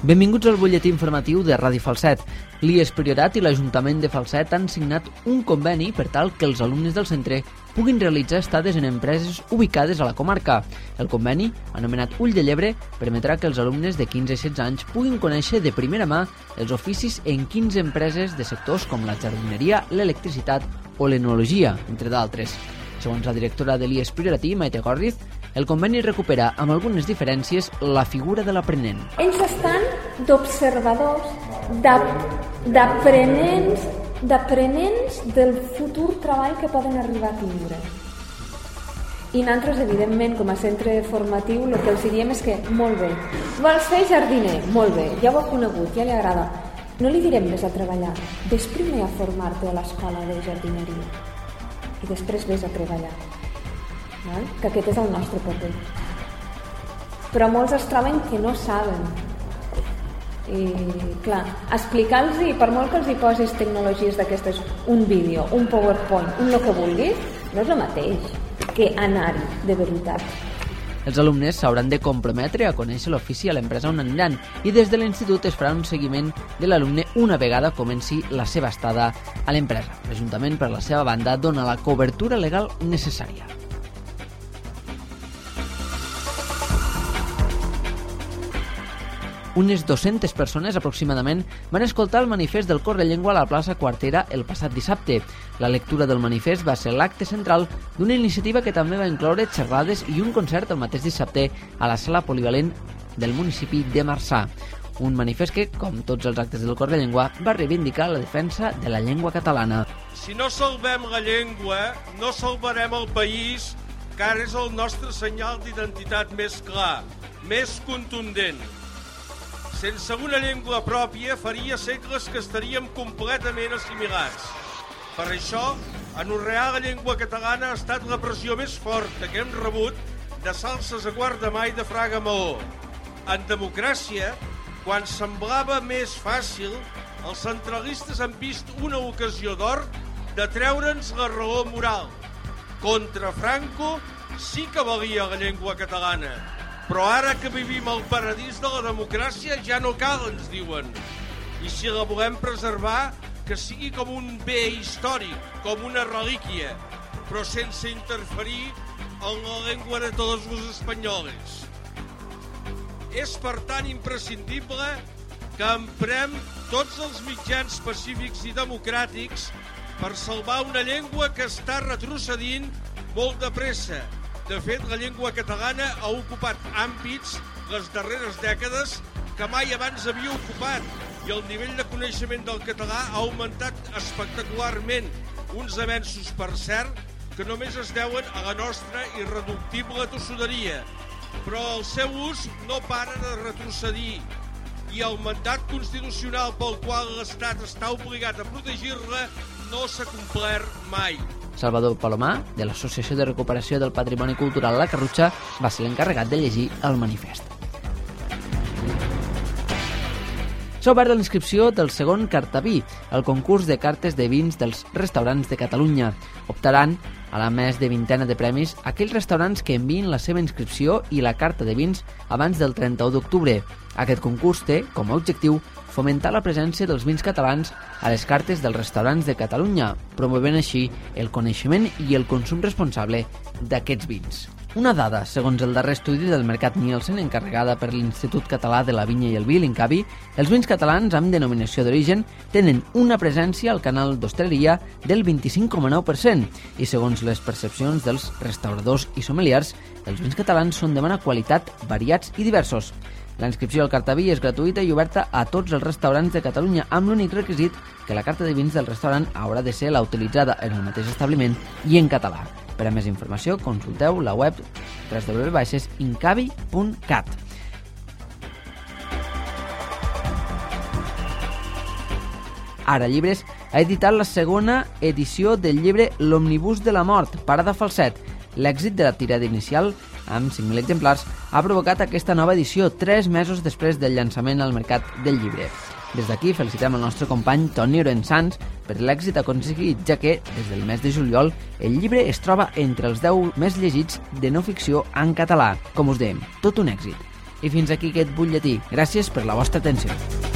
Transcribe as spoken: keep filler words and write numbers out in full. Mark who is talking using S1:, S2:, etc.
S1: Benvinguts al butlletí informatiu de Ràdio Falset. L'I E S Priorat i l'Ajuntament de Falset han signat un conveni per tal que els alumnes del centre puguin realitzar estades en empreses ubicades a la comarca. El conveni, anomenat Ull de Llebre, permetrà que els alumnes de quinze a setze anys puguin conèixer de primera mà els oficis en quinze empreses de sectors com la jardineria, l'electricitat o l'enologia, entre d'altres. Segons la directora de l'I E S Prioratí, Maite Gorriz, el conveni recupera, amb algunes diferències, la figura de l'aprenent.
S2: Ells estan d'observadors, d'aprenents, d'aprenents del futur treball que poden arribar a tindre. I nosaltres, evidentment, com a centre formatiu, el que els diem és que, molt bé, vols fer jardiner? Molt bé, ja ho ha conegut, ja li agrada. No li direm vés a treballar, vés primer a formar-te a l'escola de jardineria i després vés a treballar. Val? Que aquest és el nostre paper. Però molts es troben que no saben. I, clar, explicar-los, per molt que els hi posis tecnologies d'aquestes, un vídeo, un PowerPoint, un el que vulguis, no és el mateix que anar-hi de veritat.
S1: Els alumnes s'hauran de comprometre a conèixer l'ofici a l'empresa on aniran i des de l'institut es farà un seguiment de l'alumne una vegada comenci la seva estada a l'empresa. L'Ajuntament, per la seva banda, dona la cobertura legal necessària. Unes dues-centes persones aproximadament van escoltar el manifest del Correllengua a la plaça Quartera el passat dissabte. La lectura del manifest va ser l'acte central d'una iniciativa que també va incloure xerrades i un concert el mateix dissabte a la sala polivalent del municipi de Marçà. Un manifest que, com tots els actes del Correllengua, va reivindicar la defensa de la llengua catalana.
S3: Si no salvem la llengua, no salvarem el país, que ara és el nostre senyal d'identitat més clar, més contundent. Sense una llengua pròpia faria segles que estaríem completament assimilats. Per això, anorrear la llengua catalana ha estat la pressió més forta que hem rebut de Salses a Guardamar i de Fraga Maó. En democràcia, quan semblava més fàcil, els centralistes han vist una ocasió d'or de treure'ns la raó moral. Contra Franco sí que valia la llengua catalana. Però ara que vivim al paradís de la democràcia ja no cal, ens diuen. I si la volem preservar, que sigui com un bé històric, com una relíquia, però sense interferir en la llengua de tots els espanyols. És, per tant, imprescindible que emprem tots els mitjans pacífics i democràtics per salvar una llengua que està retrocedint molt de pressa. De fet, la llengua catalana ha ocupat àmbits les darreres dècades que mai abans havia ocupat i el nivell de coneixement del català ha augmentat espectacularment, uns avenços, per cert, que només es deuen a la nostra irreductible tossuderia. Però el seu ús no para de retrocedir i el mandat constitucional pel qual l'Estat està obligat a protegir-la no s'ha complert mai.
S1: Salvador Palomar, de l'Associació de Recuperació del Patrimoni Cultural La Carrutxa, va ser l'encarregat de llegir el manifest. S'ha obert l'inscripció del segon Cartaví, el concurs de cartes de vins dels restaurants de Catalunya. Optaran a la més de vintena de premis aquells restaurants que enviïn la seva inscripció i la carta de vins abans del trenta-u d'octubre. Aquest concurs té, com a objectiu, fomentar la presència dels vins catalans a les cartes dels restaurants de Catalunya, promovent així el coneixement i el consum responsable d'aquests vins. Una dada, segons el darrer estudi del Mercat Nielsen encarregada per l'Institut Català de la Vinya i el Vi, l'Incavi, els vins catalans amb denominació d'origen tenen una presència al canal d'hostaleria del vint-i-cinc coma nou per cent i, segons les percepcions dels restauradors i sommeliers, els vins catalans són de bona qualitat, variats i diversos. La inscripció al Cartaví és gratuïta i oberta a tots els restaurants de Catalunya amb l'únic requisit que la carta de vins del restaurant haurà de ser la utilitzada en el mateix establiment i en català. Per a més informació, consulteu la web w w w punt incavi punt cat. Ara Llibres ha editat la segona edició del llibre L'Òmnibus de la Mort, Parada Falset. L'èxit de la tirada inicial, amb cinc mil exemplars, ha provocat aquesta nova edició tres mesos després del llançament al mercat del llibre. Des d'aquí felicitem el nostre company Toni Orensans per l'èxit aconseguit, ja que, des del mes de juliol, el llibre es troba entre els deu més llegits de no ficció en català. Com us dèiem, tot un èxit. I fins aquí aquest butlletí. Gràcies per la vostra atenció.